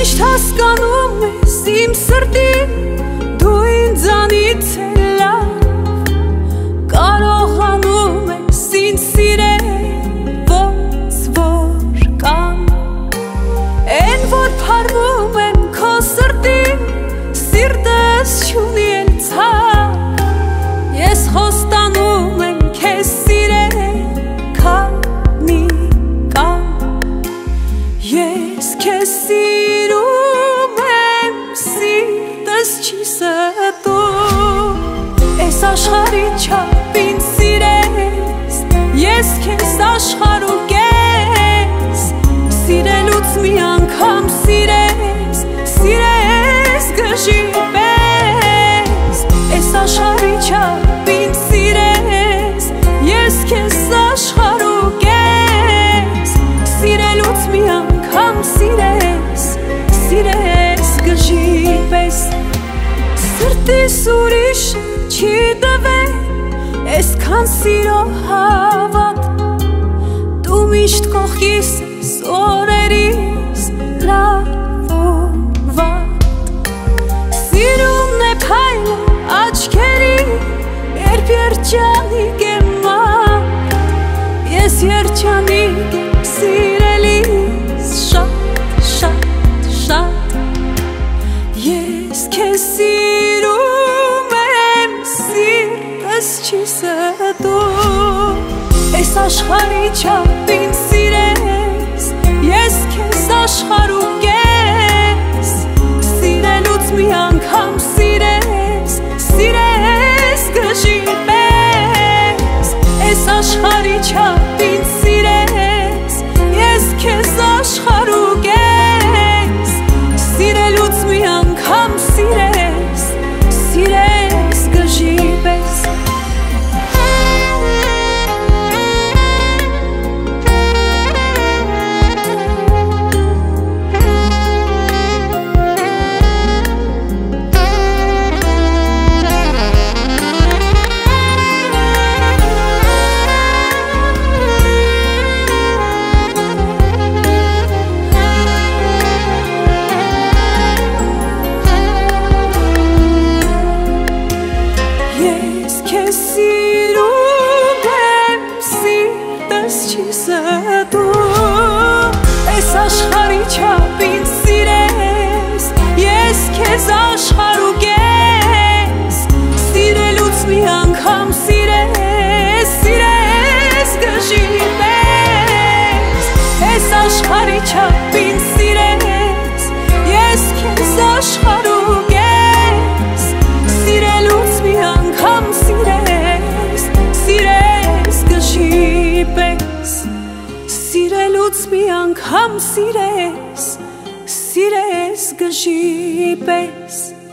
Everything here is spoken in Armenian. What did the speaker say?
Միշտ հասկանում ես իմ սրտին, դու ինձանից էլ լավ կարողանում ես ինձ սիրել ոնց որ կամ Են որ փարվում են քո սրտին, սիրտս չունի էլ ցավ Ես խոստանում եմ քեզ սիրել քանի կամ Ես քեզ սիրում եմ, սիրտս չի ստում Այս աշխարհի չափ ինձ սիրես, ես քեզ աշխարհուկ ես Սիրելուց մի անգամ սիրես, սիրես գժի պես Այս աշխարհի չափ ինձ սիրես, ես քեզ աշխարհուկ ես Սիրելուց մի անգամ սիրես, սիրես գժի պես Սրտիս ուրիշ չի տվել, այսքան սիրո հավատ Դու միշտ կողքիս ես օրերիս լավ ու վատ Սիրումն է փայլը աչքերի, երբ երջանիկ եմ ման Ես երջանիկ եմ սիրելիս շատ Ես քեզ սիրում եմ, սիրտս չի ստում Այս աշխարհի չափ ինձ սիրես, ես քեզ աշխարհուկ ես Սիրելուց մի անգամ սիրես, սիրես գժի պես Այս աշխարհի չափ ինձ սիրես, ես քեզ աշխարհուկ ես Սիրելուց մի անգամ սիրես, սիրես գժի պես Քեզ սիրում եմ, սիրտս չի ստում Այս աշխարհի չափ ինձ սիրես, ես քեզ աշխարհուկ ես Սիրելուց մի անգամ սիրես, սիրես գժի պես Այս աշխարհի չափ ինձ սիրես, ես քեզ աշխարհուկ ես Սիրելուց մի անգամ սիրես, սիրես գժի պես Սիրելուց մի անգամ սիրես, սիրես գժի պես